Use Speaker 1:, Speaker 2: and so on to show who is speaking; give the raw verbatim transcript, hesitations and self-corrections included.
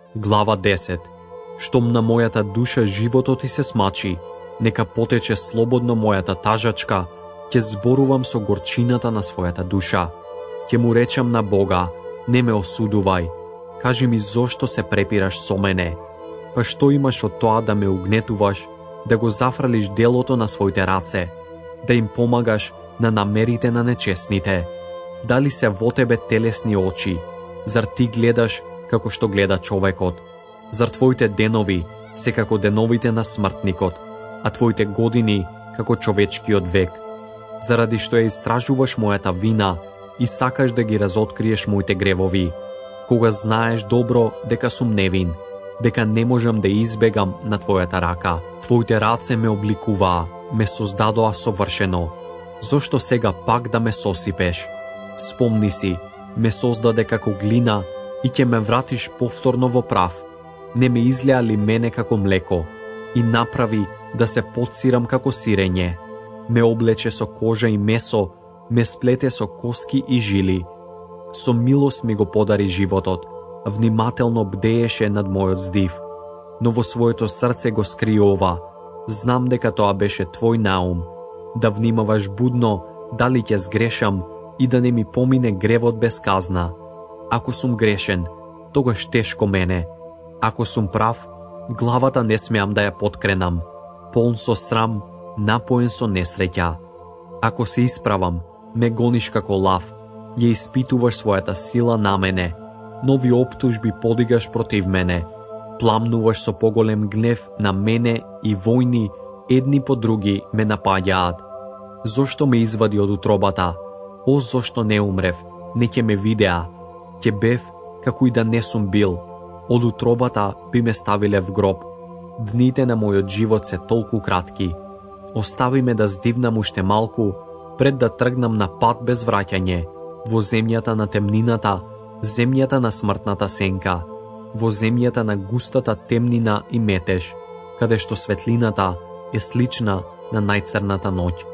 Speaker 1: Глава десет. Штом на мојата душа животот ти се смачи, нека потече слободно мојата тажачка, ќе зборувам со горчината на својата душа. Ќе му речам на Бога, не ме осудувај, кажи ми зошто се препираш со мене, па што имаш од тоа да ме угнетуваш, да го зафралиш делото на своите раце, да им помагаш на намерите на нечестните. Дали се во тебе телесни очи, зар ти гледаш како што гледа човекот? Зар твоите денови се како деновите на смртникот, а твоите години како човечкиот век? Заради што ја истражуваш мојата вина и сакаш да ги разоткриеш моите гревови, кога знаеш добро дека сум невин, дека не можам да избегам на твојата рака. Твоите раце ме обликуваа, ме создадоа совршено. Зошто сега пак да ме сосипеш? Спомни си, ме создаде како глина и ќе ме вратиш повторно во прав. Не ме излеа ли мене како млеко и направи да се потсирам како сирење. Ме облече со кожа и месо, ме сплете со коски и жили. Со милост ми го подари животот, внимателно бдееше над мојот здив, но во своето срце го скриова. Знам дека тоа беше твој наум, да внимаваш будно дали ќе сгрешам и да не ми помине гревот без казна. Ако сум грешен, тогаш тешко мене. Ако сум прав, главата не смеам да ја поткренам, полн со срам, напоен со несреќа. Ако се исправам, ме гониш како лав, ја испитуваш својата сила на мене, нови оптужби подигаш против мене, пламнуваш со поголем гнев на мене и војни едни по други ме напаѓаат. Зошто ме извади од утробата? О, зошто не умрев, не ќе ме видеа, ќе бев како и да не сум бил. Од утробата би ме ставиле в гроб. Дните на мојот живот се толку кратки. Остави ме да здивнам уште малку, пред да тргнам на пат без враќање, во земјата на темнината, земјата на смртната сенка, во земјата на густата темнина и метеж, каде што светлината е слична на најцрната ноќ.